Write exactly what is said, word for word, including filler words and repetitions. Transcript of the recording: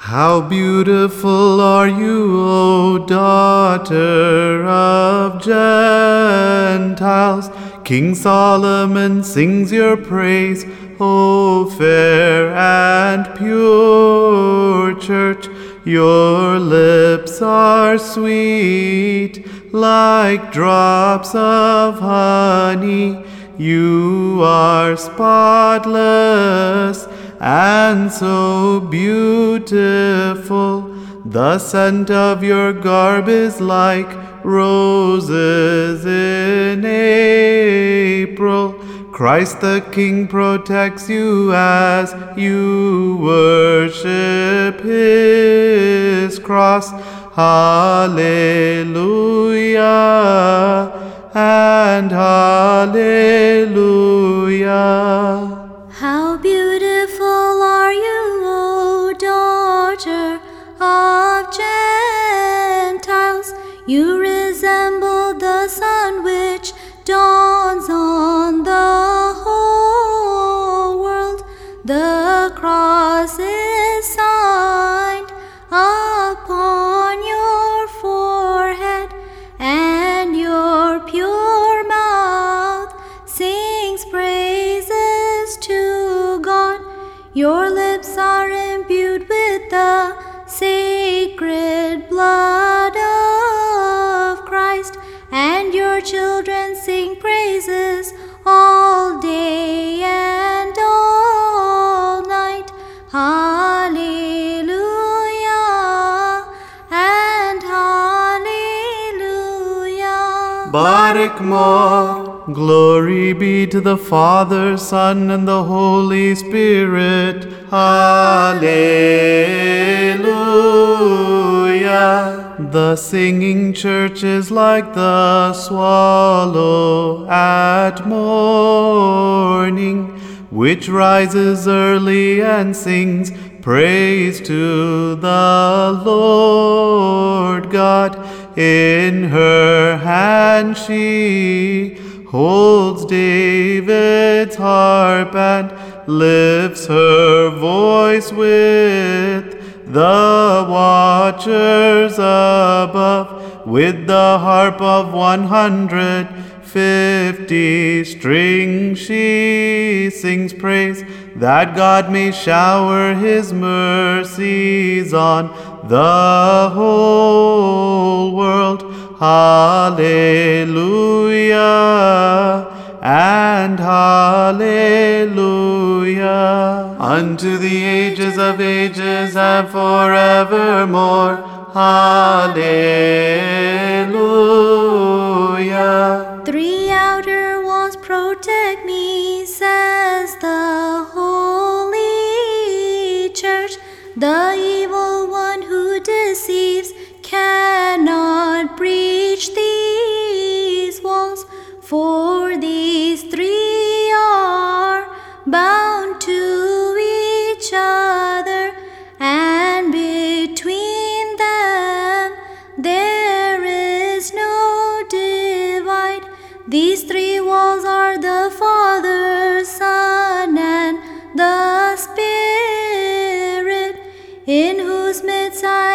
How beautiful are you, O daughter of Gentiles! King Solomon sings your praise, O fair and pure church. Your lips are sweet, like drops of honey. You are spotless and so beautiful. The scent of your garb is like roses in April. Christ the King protects you as you worship His cross. Hallelujah and hallelujah. How beautiful are you, O daughter of Gentiles! You resemble the sun which dawns on the whole world. The cross is signed upon your forehead, and your pure mouth sings praises to God. Your lips are imbued with the sacred blood of Christ, and your children sing praises all day and all night. Hallelujah and hallelujah. Barak Mo. Glory be to the Father, Son, and the Holy Spirit. Hallelujah. The singing church is like the swallow at morning, which rises early and sings praise to the Lord God. In her hand she holds David's harp and lifts her voice with the watchers above. With the harp of one hundred fifty strings she sings praise, that God may shower His mercies on the whole world. Hallelujah and hallelujah. Unto the ages of ages and forevermore. Hallelujah. Three outer walls protect me, says the Holy Church. The evil one who deceives cannot breach these walls, for these three are bound to each other, and between them there is no divide. These three walls are the Father, Son, and the Spirit, in whose midst I